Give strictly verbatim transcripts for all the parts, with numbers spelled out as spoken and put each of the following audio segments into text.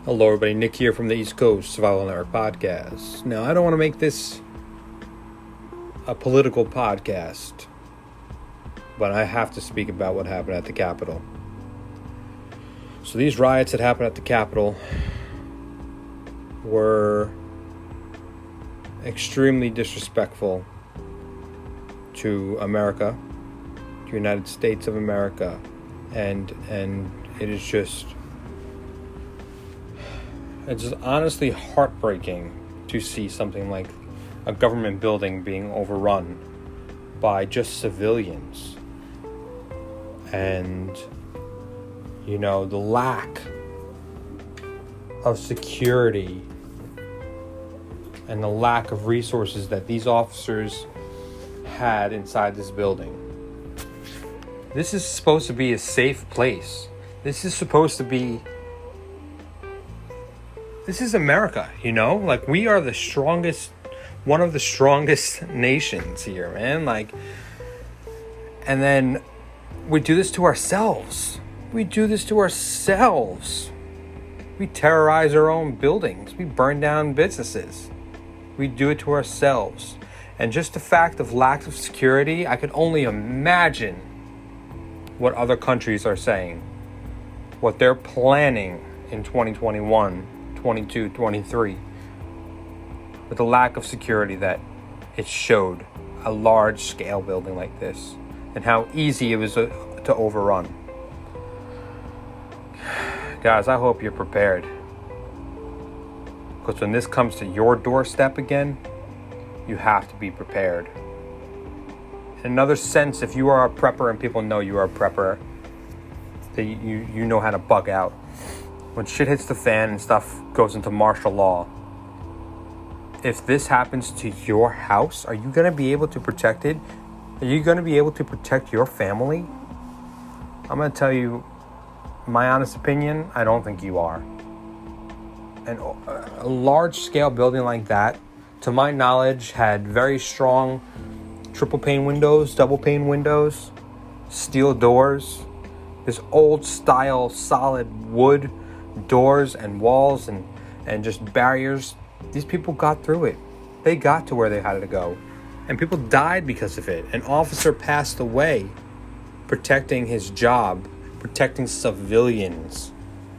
Hello everybody, Nick here from the East Coast Survival Network Podcast. Now, I don't want to make this a political podcast, but I have to speak about what happened at the Capitol. So these riots that happened at the Capitol were extremely disrespectful to America, to the United States of America, and and it is just It's just honestly heartbreaking to see something like a government building being overrun by just civilians. And, you know, the lack of security and the lack of resources that these officers had inside this building. This is supposed to be a safe place. This is supposed to be This is America, you know? Like, we are the strongest, one of the strongest nations here, man. Like, and then we do this to ourselves. We do this to ourselves. We terrorize our own buildings. We burn down businesses. We do it to ourselves. And just the fact of lack of security, I could only imagine what other countries are saying, what they're planning in twenty twenty-one. twenty-two, twenty-three, with the lack of security that it showed a large scale building like this and how easy it was to, to overrun. Guys, I hope you're prepared, because when this comes to your doorstep again, you have to be prepared. In another sense, if you are a prepper and people know you are a prepper, that you, you know how to bug out. When shit hits the fan and stuff goes into martial law, if this happens to your house, are you going to be able to protect it? Are you going to be able to protect your family? I'm going to tell you my honest opinion, I don't think you are. And a large-scale building like that, to my knowledge, had very strong triple pane windows, double pane windows, steel doors, this old-style solid wood doors and walls and, and just barriers. These people got through it. They got to where they had to go. And people died because of it. An officer passed away protecting his job, protecting civilians.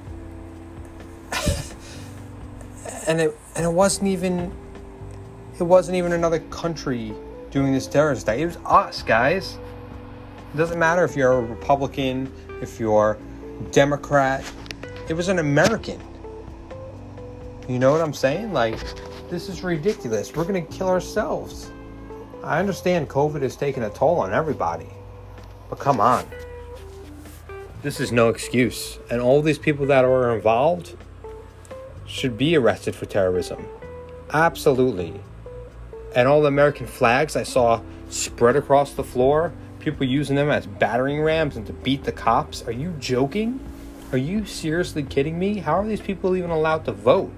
and it and it wasn't even it wasn't even another country doing this terrorist act. It was us, guys. It doesn't matter if you're a Republican, if you're Democrat. It was an American. You know what I'm saying? Like, this is ridiculous. We're going to kill ourselves. I understand COVID has taken a toll on everybody, but come on. This is no excuse. And all these people that are involved should be arrested for terrorism. Absolutely. And all the American flags I saw spread across the floor, people using them as battering rams and to beat the cops. Are you joking? Are you seriously kidding me? How are these people even allowed to vote?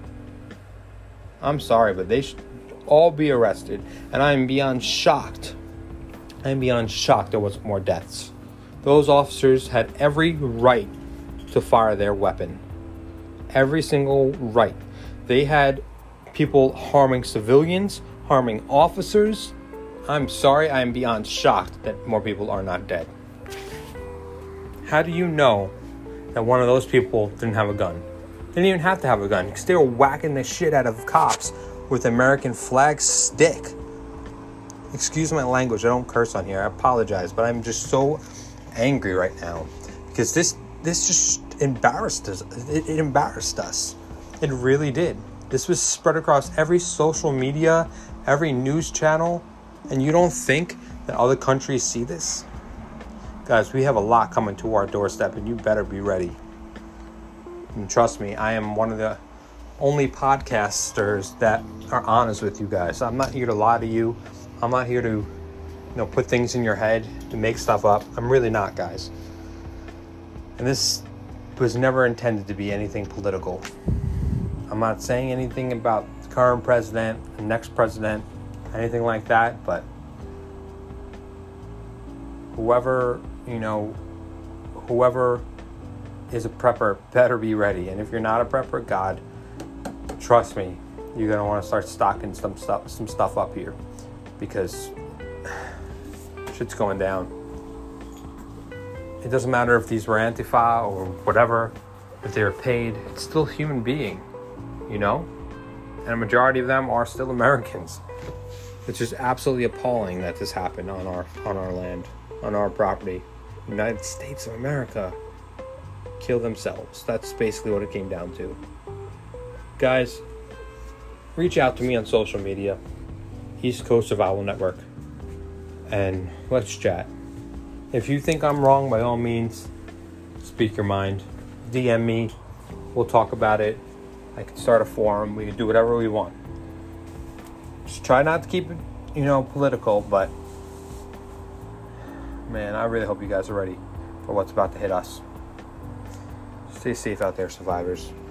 I'm sorry, but they should all be arrested. And I am beyond shocked. I am beyond shocked there wasn't more deaths. Those officers had every right to fire their weapon. Every single right. They had people harming civilians, harming officers. I'm sorry, I am beyond shocked that more people are not dead. How do you know that one of those people didn't have a gun? They didn't even have to have a gun, because they were whacking the shit out of cops with American flag stick. Excuse my language, I don't curse on here, I apologize, but I'm just so angry right now, because this this just embarrassed us. It, it embarrassed us. It really did. This was spread across every social media, every news channel, and you don't think that other countries see this? Guys, we have a lot coming to our doorstep, and you better be ready. And trust me, I am one of the only podcasters that are honest with you guys. I'm not here to lie to you. I'm not here to, you know, put things in your head, to make stuff up. I'm really not, guys. And this was never intended to be anything political. I'm not saying anything about the current president, the next president, anything like that, but whoever, you know, whoever is a prepper better be ready. And if you're not a prepper, God, trust me, you're gonna want to start stocking some stuff, some stuff up here, because shit's going down. It doesn't matter if these were Antifa or whatever, if they were paid. It's still a human being, you know. And a majority of them are still Americans. It's just absolutely appalling that this happened on our on our land, on our property. United States of America kill themselves. That's basically what it came down to. Guys, reach out to me on social media, East Coast Survival Network, and let's chat. If you think I'm wrong, by all means, speak your mind. D M me. We'll talk about it. I can start a forum. We can do whatever we want. Just try not to keep it, you know, political, but man, I really hope you guys are ready for what's about to hit us. Stay safe out there, survivors.